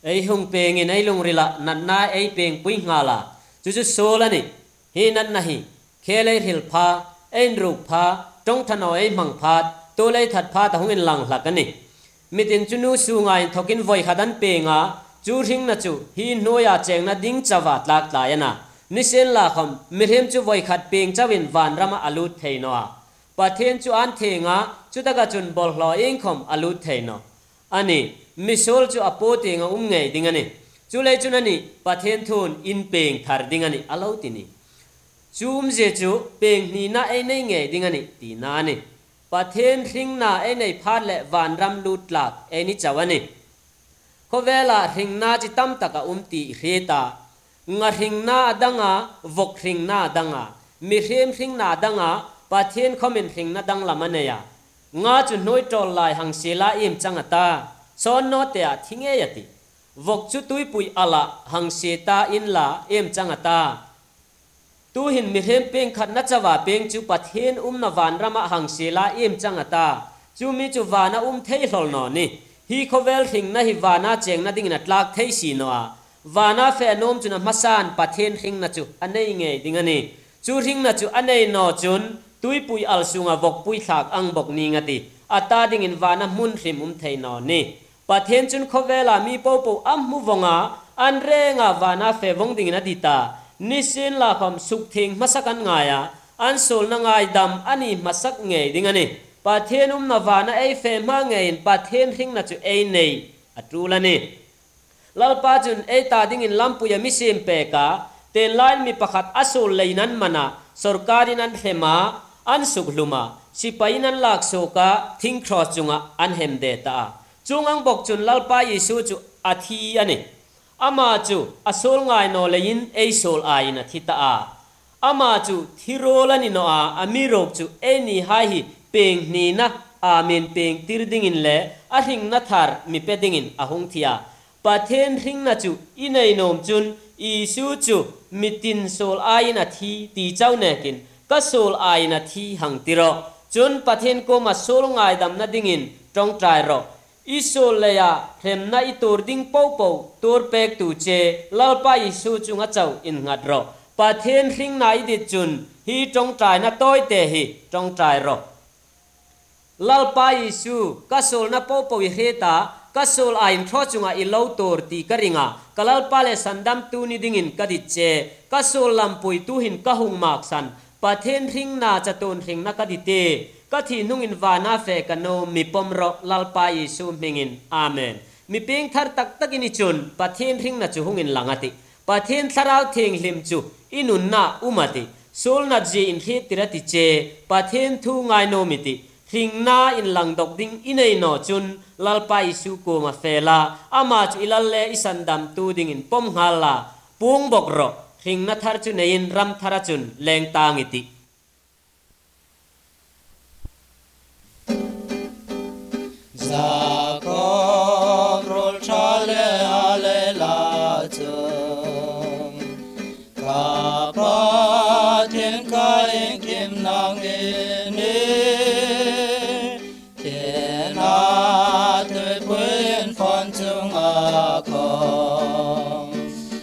ai hung peng in ai lung rila nan na ai peng pui ngala chu solani hi nan na hi khelei hil pha ein ruk pha tong thano ai mang phat to lei that pha ta hungin lang hlakani mitin chunu su ngai thokin voi khadan penga chu ring na chu hi noya cheng na ding chawa tlak tlayana nisen la kham mirhem chu voi khat peng chawin van rama alut theinoa pathen chu an thenga chu daga chun bol hlo eng khom alut theino ani misol chu apote nga ngei dingani chu le chunani pathen thun in peng thar dingani alautini chum je chu peng ni na ai nei ngei dingani ti na ni pathen ring na ai nei phat le van ram lut lak ai ni chawani khovela ring na chi tam taka ti reta nga ring na danga vok ring na danga mi ring na danga pathen khomen ring na dang lamaneya nga chu noi tol lai hang sela im changata son no te a thinge yati vok chu tui pui ala hang se ta in la em changata tu hin mi hem peng khat na chawa peng chu pathen na van rama hang se la em changata chu mi chu wana thei hlol no ni hi khovel thing na hi wana cheng na ding na tlak thei si no a wana fe nom chu na masan pathen ring na chu anei nge dingani chu ring na chu anei no chun tui pui al sunga vok pui thak ang bok ni ngati ata ding in wana mun hrim thei no ni pathen chun khovela mi popo mu vonga an renga wana fe vong ding na dita nisin la kham suk thing masakan ngaya an sol na ngai dam ani masak nge dingani pathen na wana ei fe ma nge in pathen ring na chu ei nei atulani lalpa chun ei ta ding in lampuya mi sim pe ka ten line mi pakhat asul leinan mana sarkarin an hema an sukluma sipainan lak soka thing cross chunga an hem de ta chungang bok chun lalpa yesu chu athi ani ama chu asol ngai no lein ei sol aina thita a ama chu thirolani no a amirok chu eni hai hi peng ni na amen peng tirding in le a hing na thar mi peding in ahung thia pathen ring na chu inei nom chun isu chu mitin sol aina thi ti chau nekin ka sol aina thi hang tiro chun pathen ko ma sol ngai dam na dingin tong trai ro isol leya hem na itur ding popo tor pek tu che lalpa isu chunga chau in ngat ro pathen ring na i dit chun hi tong trai na toy te hi tong trai ro lalpa isu ka sol na popo hi heta ka sol ain tho chunga i lo tor ti karinga kalal pale sandam tu ni dingin kadit che ka sol lampui tu hin ka hung mak san pathen ring na chaton ring na kadite ka thi nungin wana fe kano mi pomro lalpa yesu mingin amen mi ping thar tak takini chun pathen ring na chu hungin langati pathen tharau theng hlim chu inun na umati sol na ji in hi tirati che pathen thu ngai no miti ring na in lang dok ding inei no chun lalpa yesu ko ma fela ama chu ilalle isandam tu ding in pom hala pung bokro ring na thar chu nein ram thara chun leng tangiti Zakom rol chale ale latum Kapatin kain kim nang ini Kena tui puin fon chung akong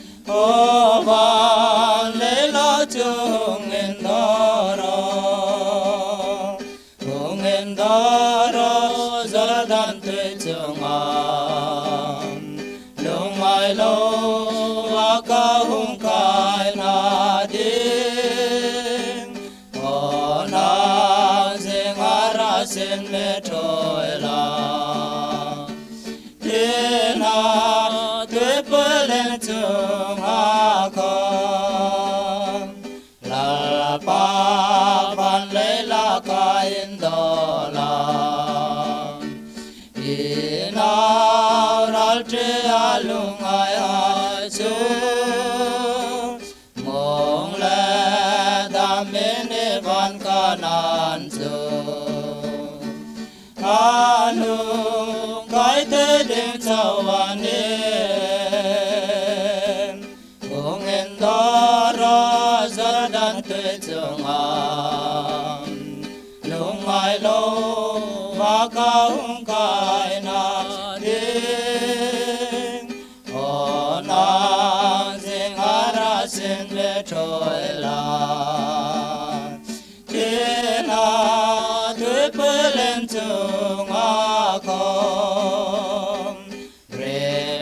Ovan le la chung in dorong Kung in dorong dan tui chung an Lung mai lo aka hung kai na ding O na zing ara sin me troi la Dina tui pulen chung akon La pa pan le la ka in do la Inaural tre alung ai ai chu mong le da mene van kanan chu anu kai te ding chawane kung en dara zardan te chung an lung ai lo wa ka hung kai na ding o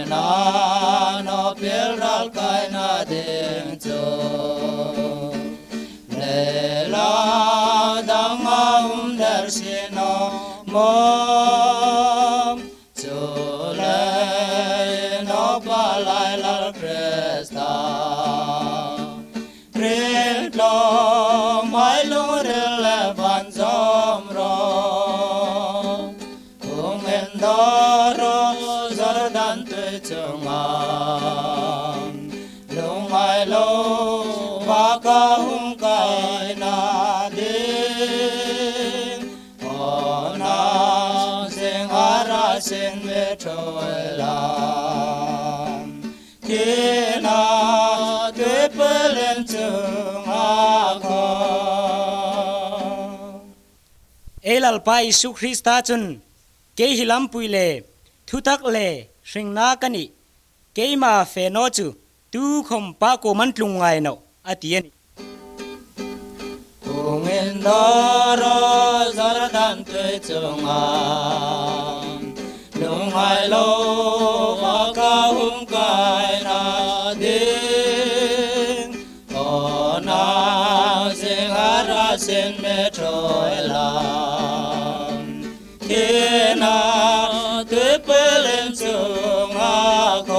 na no pil ral kai na ding chu le la dang am der sino mo chu le no pa lai la kresta prel lo mai lo re le van zom ro kung en do ro zardan te chungang lo mai lo va ka hung kai na ding ona sing ara sing me troi la kina te pelen chung a ko elal pa Isu Krista chun ke hilam puile thutak le hringna kani keima fe no chu tu khom pa ko man tlungai no atiani kungen doro zardan te chunga lungai lo wa ka hum kai na ding ona singara sen me troi la kina te pelen chunga ko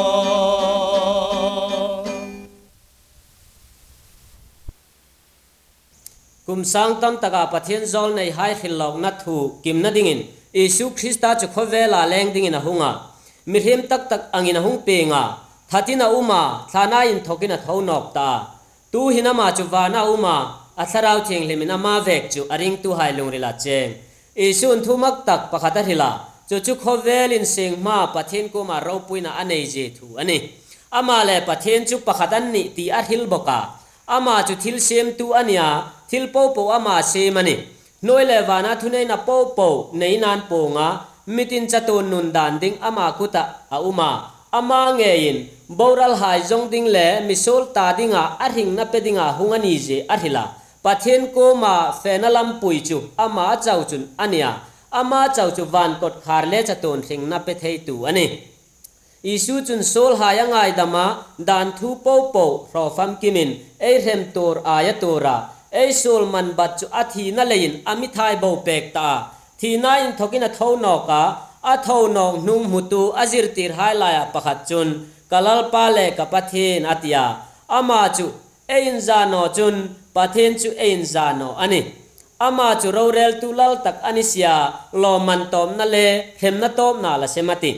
kum sang tam taka pathian zol nei hai khilok na thu kim na dingin Isu Krista chu khovela leng dingin a hunga mirhem tak tak angin a hung penga thatina uma thana in thokina thonok ta tu hinama chu wana uma atharau theng lemina ma vek chu aring tu hai lungrila cheng Isu thumak tak pakhata hila chu khovelin sing ma pathian ko ma ro puina anei je thu ani ama le pathian chu pakhatan ni ti a hil boka ama chu thil sem tu ania thil po po ama se mani noi le wana thunei na po po nei nan po nga mitin chaton nun dan ding ama kuta a uma ama ngein boral hai jong ding le misol ta dinga arhing na pedinga hungani je arhila pathian ko ma fenalam pui chu ama chau chun ania ama chau chu van kot khar le chaton thing na pe thei tu ani Isu chun sol haya ngai dama dan thu po po ro fam kimin ei rem tor aya tora ei sol man bat chu athi na lein ami thai bo pek ta thi na in thokina tho no ka a tho no nung mutu azir tir hai la ya pakhat chun kalal pa le ka pathin atia ama chu ein za no chun pathin chu ein za no ani ama chu ro rel tu lal tak anisia lo man tom na le hem na tom na la semati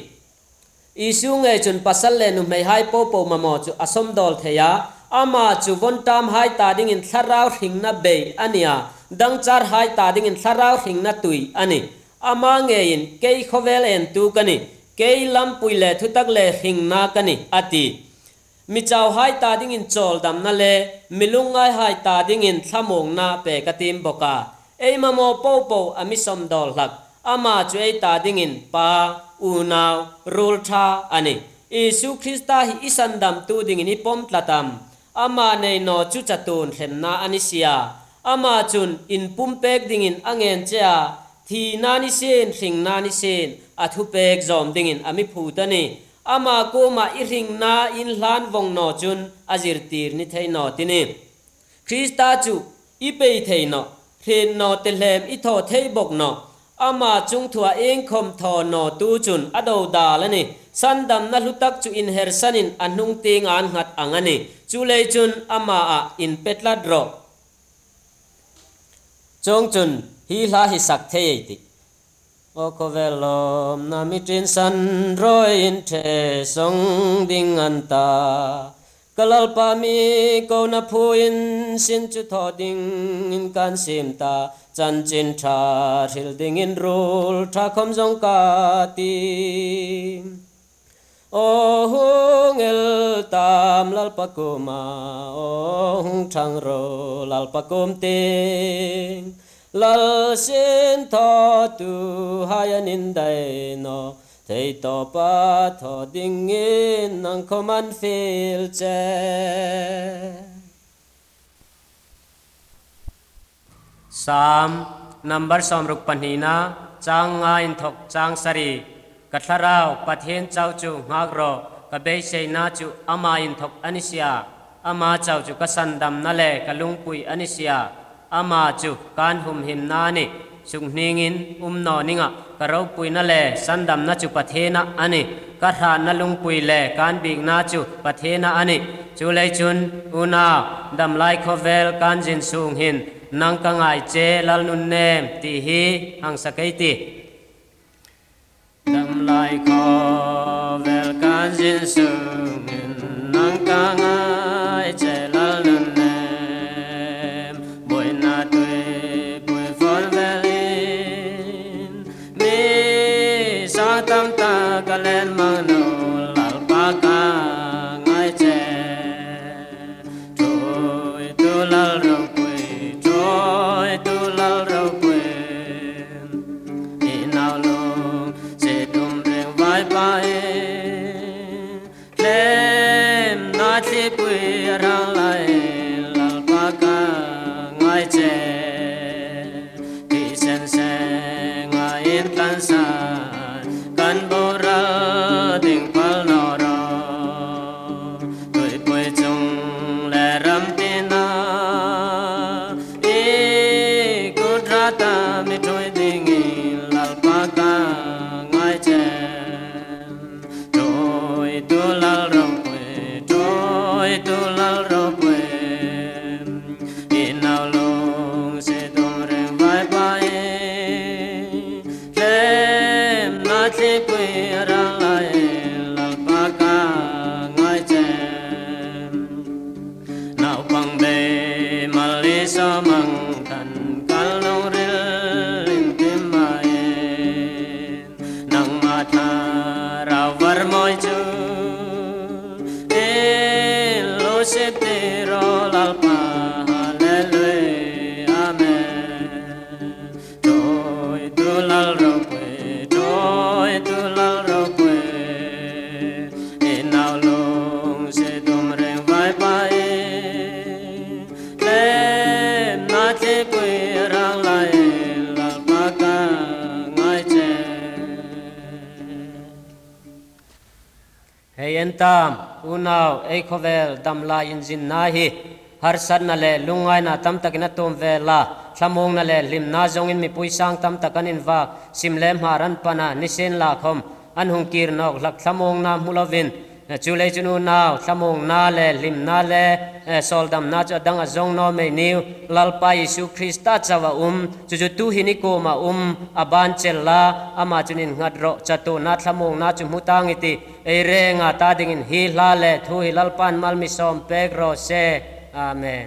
Isu nge chun pasal le nu mei hai po po mamo chu asom dol theya ama chu von tam hai ta ding in tharau hing na be ania dang char hai ta ding in tharau hing na tui ani ama nge in kei khovel en tu kani kei lam puile thutak le hing na kani ati mi chaw hai ta ding in chol dam na le milungai hai ta ding in thamong na pe katim boka ei mamo po po ami som dol hak ama chu ei ta ding in pa unaw rultha ani Isu Krista hi isandam tu ding ni pom tlatam ama nei no chu chatun hemna anisia ama chun in pumpek ding in angen cha thi na ni sen hring na ni sen athu pek zom ding in ami phutani ama ko ma I ring na in hlan vong no chun azir tir ni thei no tini Krista chu I pe thei no phen no telem I tho thei bok no ama chung thua eng khom tho no tu chun ado da lani sandam na lutak chu in hersanin anung ting an ngat angani chu le chun ama a in petla dro chong chun hi la hi sak thei ti o ko velom na mitrin san roi in the song ding anta kalal pa mi ko na phuin sin chu tho ding in kan sim ta chan chin tha thil ding in rul tha khom jong ka ti o hung el tam lal pa kuma o hung thang ro lal pa kum ting lal sin tho tu hayan in dai no thei to pa tho ding in nang khoman fil che Psalm number som ruk panhina chang nga in thok chang sari katharau pathen chau chu ngak ro ka be sei na chu ama in thok anisia ama chau chu ka sandam na le ka lungpui anisia ama chu kan hum him na ni sung ningin no ninga ka ro pui na le sandam na chu pathena ani ka tha na lungpui le kan big na chu pathena ani chu lei chun una dam lai khovel kan jin sung hin nang ka ngai che lal nun nem ti hi hang sakai ti dam lai khovel kan jin sung hin nang ka ngai che lal nun nem boy na tui boy for velin mi sa tam ta ka len mang no lal pa ka ngai che trôi tu lal ro quê trôi tu lal ro quê đi nào luôn sẽ đùm riêng vai vai lên nát li quê rang lại lal pa ka ngai che đi sen sen ngai in tan sa kan bo ra ding pal no ro tuổi quê chung le ram tina e kudrata mi trôi ding lal pa ka ngai che trôi tu lal ro quê trôi tu lal ro quê in nào luôn sẽ đom reng vai vai lem nát li quê rang lại lal pa ka ngai che nào bằng bề mali so mang thần kal nong rin tim mai nang ma tha rao var moi chu e lo se te ro lal pa hallelujah amen trôi tu lal ro quê trôi tu lal ro quê e nào luôn sẽ đom reng vai vai lem nát li quê rang lại lal pa ka ngai che hey entam unau ei khovel dam la in jin na hi har san na le lungai na tam takina tom vela thamong na le lim na zong in mi pui sang tam takanin wa simlem haran pana nisen la khom an hung kir nok lak thamong na mulovin chu le chunu naw thamong na le lim na le sol dam na cha dang a zong no me niu lalpa Yesu Krista chawa chu chu tu hini ko ma aban chella ama chunin ngat ro chatu na thamong na chu mutang iti e re nga ta dingin hi la le thu hi lalpan mal mi som pek ro se amen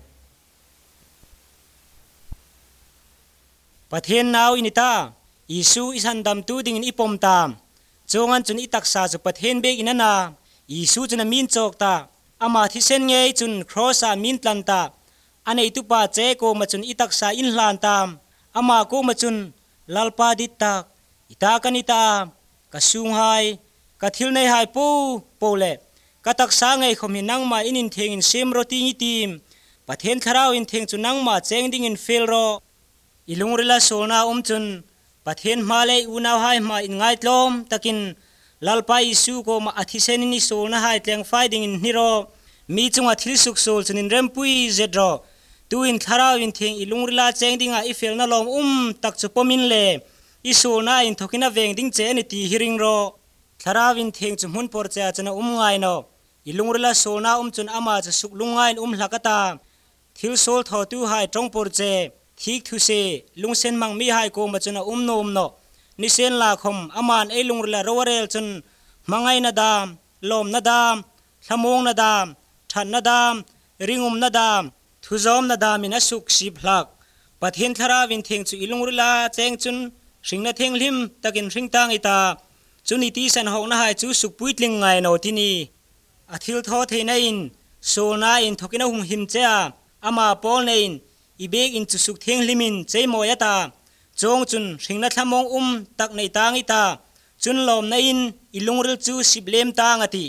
pathen naw inita Yesu isan dam tu dingin ipom tam chongan chun itaksa chu pathen bek inana Yesu chuna min chok ta ama thi sen nge chun cross a min tlan ta anei tu pa che ko ma chun itaksa in hlan tam ama ko ma chun lalpa dit tak ita kanita ka sung hai ka thil nei hai po le ka taksa ngai khomi nang ma inin theng in sem ro ti tim pathen tharau in theng chu nang ma cheng ding in fel ro ilung rila solna chun pathen male unau hai ma in ngai tlom takin lalpa Yesu ko ma athisen ni solna hai tleng fighting in hiro mi chunga thil suk sol chunin rempui zedro tu in tharau in theng ilung rila cheng dinga i fel na lom tak chu pomin le i solna in thokina veng ding che ni ti hiring ro tharau in theng chu mun por cha chana ngai no ilung rila solna chun ama chu suk lungai hlakata thil sol tho tu hai tong por che thik thu se lungsen mang mi hai ko ma chuna no nisen la khom aman e lungrla rowarel chun mangai na dam lom na dam thamong na dam than na dam ringum na dam thuzom na dam in asuk sip hlak pathen thara win theng chu ilungrla cheng chun singna theng lim takin ringtang ita chuni ti san ho na hai chu suk puitling ngai no tini athil tho theina in solna in thokina hum him cha ama pol nein ibek in chusuk theng limin chei moyata chong chun singna thamong tak nei tang ita chun lom na in ilungril chu siblem tang ati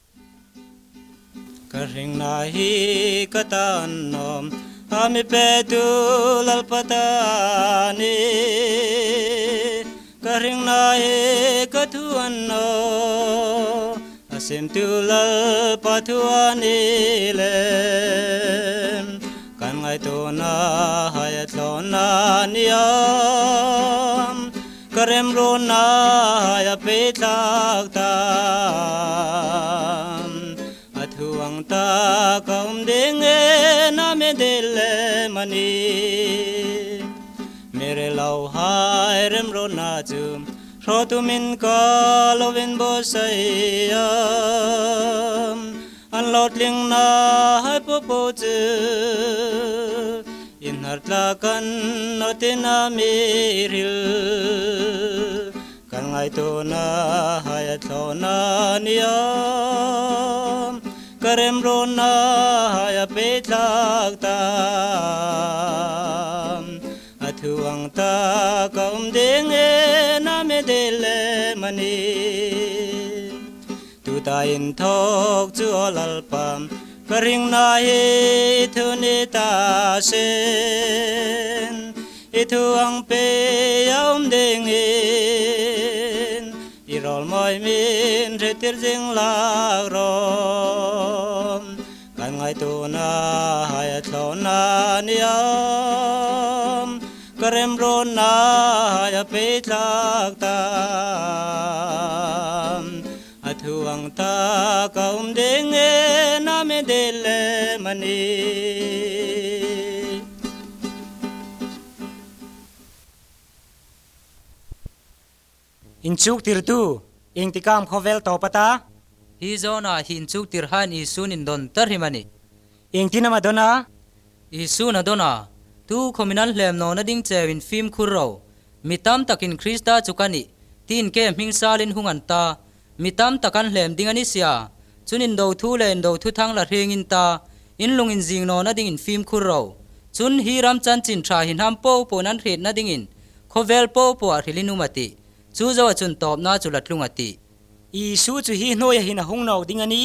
ka ring na hi katan nom ami pe tu lalpatani ka ring na hi kathuan no sim tu lal patuan ilem kan ngai tu na hayat lo na niam karem ro na ya petlak tam athuang ta kaum ding na me dele mani mere lau hai rem ro na chum ro tu min ka lovin bo sayam an lot ling na hai po po chu in har la kan no te na miril kan ngai to na hai tho na niam karem ro na hai pe tlak tam athuang ta kaum ding na me dele mani tu ta in thok chu lal pam karing na he thu ni ta sen ithuang pe yaum ding in irol moi min retir jing la rom kan ngai tu na hai tho na niam karem ro na ya pe tlak tam athuang ta kaum ding na me dele mani in chuk tir tu ing tikam khovel to pata hi zona hin chuk tir han isun in don tar himani ing tinama dona isun adona tu khominal hlem no na ding chewin film khurro mitam takin krista chukani tin ke ming salin hungan ta mitam takan hlem dingani sia chunin do thu len do thu thang la rengin ta in lungin jing no na ding in film khurro chun hi ram chan chin tha hin ham po po nan ret na ding in khovel po po a rilinumati chu zo chun top na chulat lungati i su chu hi noya hin hung no dingani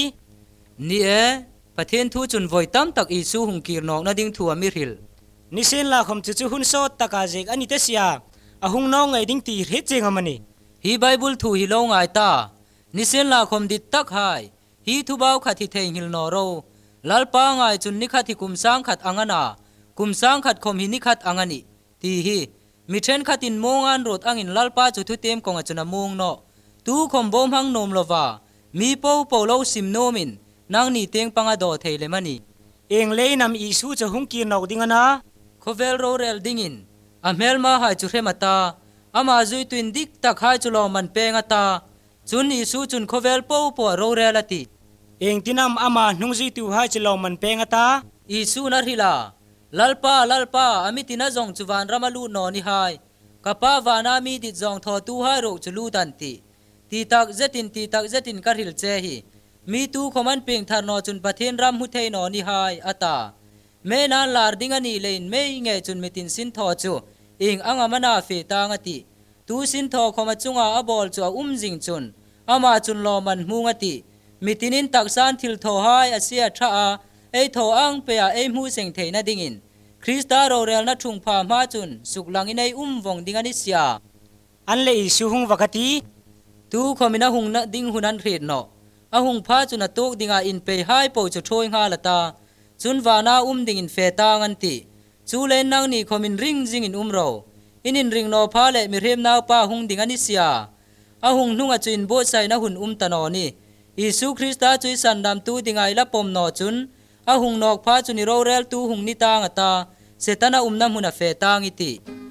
ni e pathen thu chun voi tam tak i su hung kir nok na ding thu amiril nisen la khom chu chu hun so taka jek ani te sia ahung no ngai ding ti re cheng amani hi bible thu hi lo ngai ta nisen la khom dit tak hai hi thu bau khathi thei hil no ro lalpa ngai chun ni khathi kum sang khat angana kum sang khat khom hi ni khat angani ti hi mi then khatin mongan rot angin lalpa chu thu tem konga chuna mong no tu khom bom hang nom lova mi po po lo sim nomin nang ni teng panga do theile mani eng leinam i su chu hung kir no dingana khovel ro rel dingin amel ma hai chu remata ama zui twin dik tak hai chu lo man penga ta chun i su chun khovel po po ro relati eng tinam ama nungji tu hai chu lo man penga ta i su na rila lalpa lalpa amitina zong chuwan ramalu no ni hai kapa wana mi dit zong tho tu hai ro chulu dan ti tak zetin karil che hi mi tu khoman peng thar no chun pathen ram hu thei no ni hai ata me nan lar dingani lein me nge chun mitin sin tho chu ing angamana fe tangati tu sin tho khoma chunga abol chu jing chun ama chun lo man hungati mitinin taksan thil tho hai asia tha a ei tho ang pe a ei mu seng thei na dingin krista ro rel na thung pha ma chun suklangin ei vong dingani sia an le i su hung wakati tu khomina hung na ding hunan ret no a hung pha chuna tok dinga in pe hai po chu thoi nga lata chun wana ding in fe ta ngan ti chu len nang ni khomin ring jing in ro inin ring no pha le mi rem naw pa hung dingani sia a hung nunga chuin bo sai na hun ta no ni isu krista chui san dam tu dingai la pom no chun a hung nok pha chuni ro rel tu hung ni ta ngata setana nam huna fe tang iti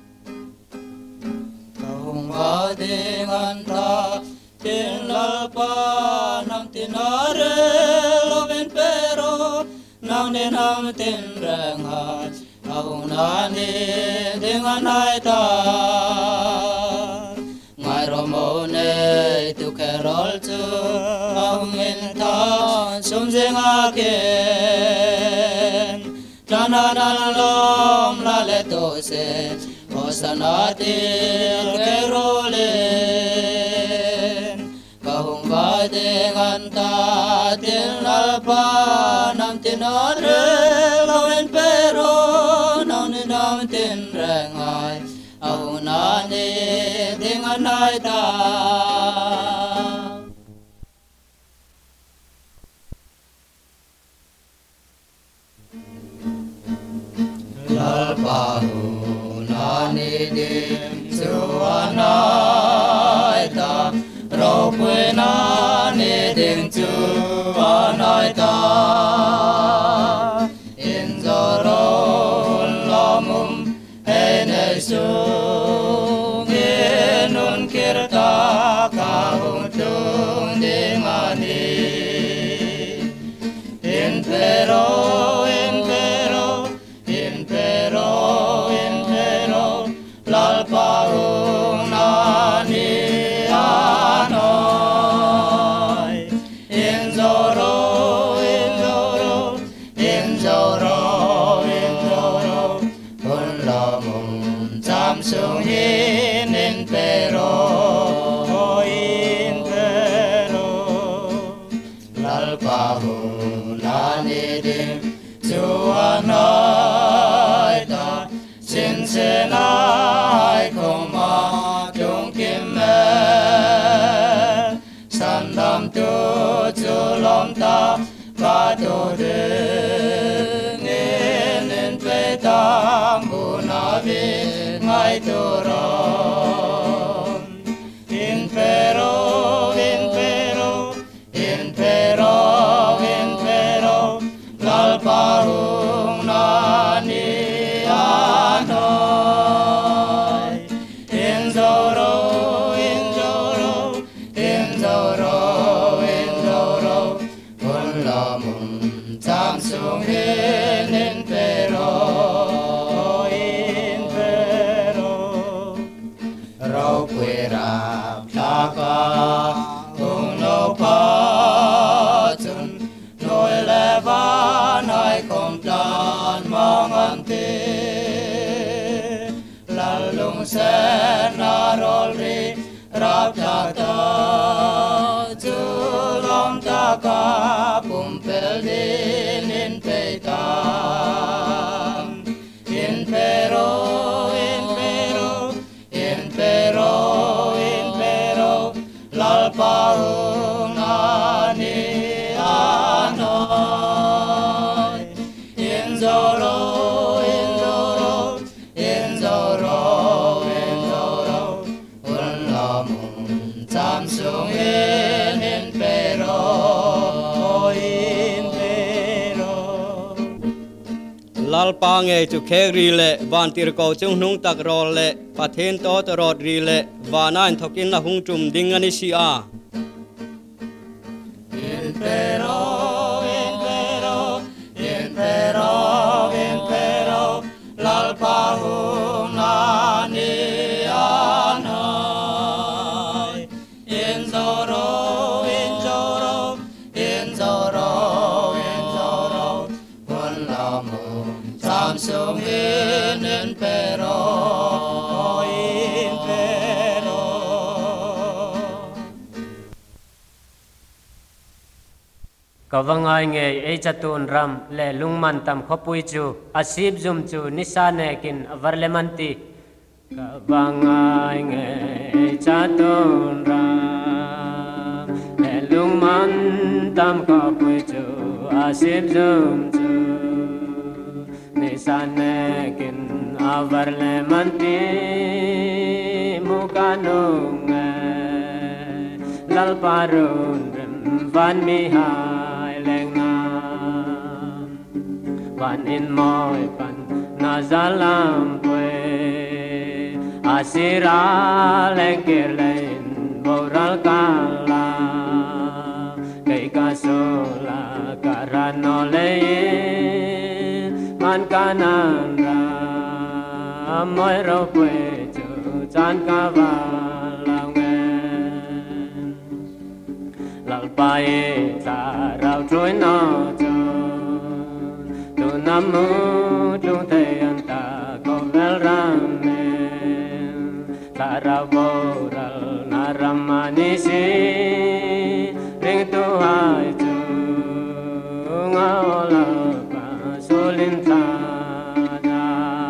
hung ba dengan ta tin la pa nam tin are lo ben pero nam ne nam tin rang ha hung na ni dengan hai ta ngai ro mo ne tu kerol chu hung in ta sum jeng a ke Janana lom la le to se hosanati kerolen kahung ba dengan ta tin alpa nam tin are loen pero nam tin rengai au nani dengan hai ta lalpahu nani dim suanai ta ropwe nani dim suanai ta in zoron lomum ene sungin kirta kahung tung dingani in pero lalpaung nani anoi in zoro kun lamum cham sung in pero lalpaung nani dim suanai ta sin senai koma chung kim me sandam tu chulom ta ka tu ding in pe tam bunavi ngai tu rom in pero lalpaung nani anoi in zoro kun lamum cham sung in pero rau kwe rap thaka kung no pa chun noi le va nai kom plan mong an te lalung sen narol ri rap thata chulom ta ka pum pel din in pe tam in pero lalpaung nani anoi in zoro kun lamum cham sung in pero lalpa nge chu kheri le van tir ko chung nung tak rol le pathen to rod ri le vana in thokin la hung tum ding ani si a in pero lalpaung nani anoi in zoro kun lamum cham sung in pero Kavangai nge e chatun ram le lungman tam khopui chu asib zum chu nisane kin avarlemanti kavangai nge e chatun ram le lungman tam khopui chu asib zum chu nisane kin avarlemanti mukanung lalparun van mi Pan in moi pan nazalam pue asira lengkirlein boral kala kay kasola karanole man kanandra moi ro pue chu chan kawalangen lalpae ta rau trôi no Namu Tuntayanta Kovelramen Saravoral Naramanisi Ring Tuhai Chu Ngaolapa Sulintada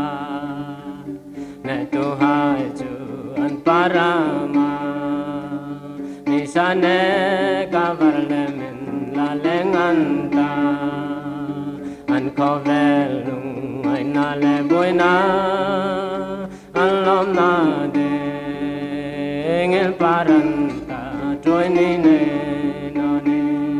Netuhai Chu Anparama Nisane Kavarlemen Lalenganta An kovelung ngai na le boy na alom na de ngel paranta troi ni ne no ni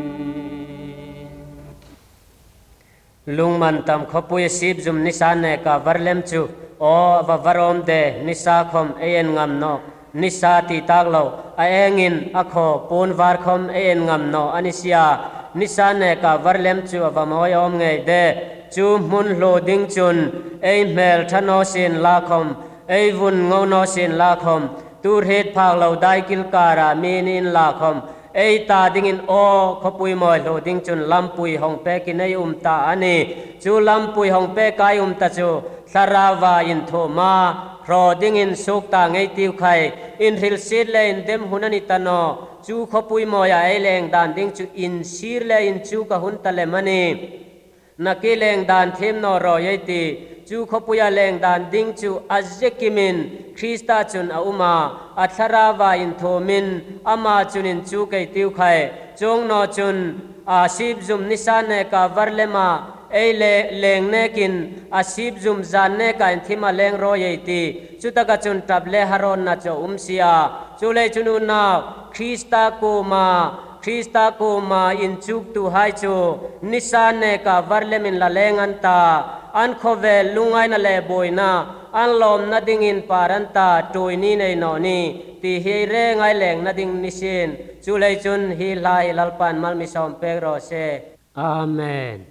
lung man tam khopui sip zum nisan ne ka varlem chu o va varom de nisa khom en ngam no nisa ti tak lo a engin a kho pun var khom en ngam no anisia nisa ne ka varlem chu va moi om nge de chu mun lo ding chun ei mel thano sin la khom ei vun ngo no sin la khom tur het phak lo dai kil kara min in la khom ei ta ding in o khopui moi lo ding chun lampui hong pe ki nei ta ani chu lampui hong pe kai ta chu sarawa in tho ma ro ding in suk ta ngei tiu khai in ril sit le in dem hunani tano chu khopui moi a ei leng dan ding chu in sir le in chu ka hun ta le mani naki leng dan them no ro yei ti chu khopuya leng dan ding chu azzekimin krista chun a uma atharawa in thomin ama chunin chu kei tiu khai chong no chun a sip zum nisane ka varlema ei le leng nekin a sip zum zan ne ka in thima leng ro yei ti chu taka chun table haron na cho umsia chu le chunu na krista ko ma in chuk tu hai chu nisane ka varlemin la lengan ta an khove lungai na le boina an lom na ding in paranta toini nei no ni ti hi re ngai leng na ding nisin chu le chun hi lai lalpan mal mi som pek ro se amen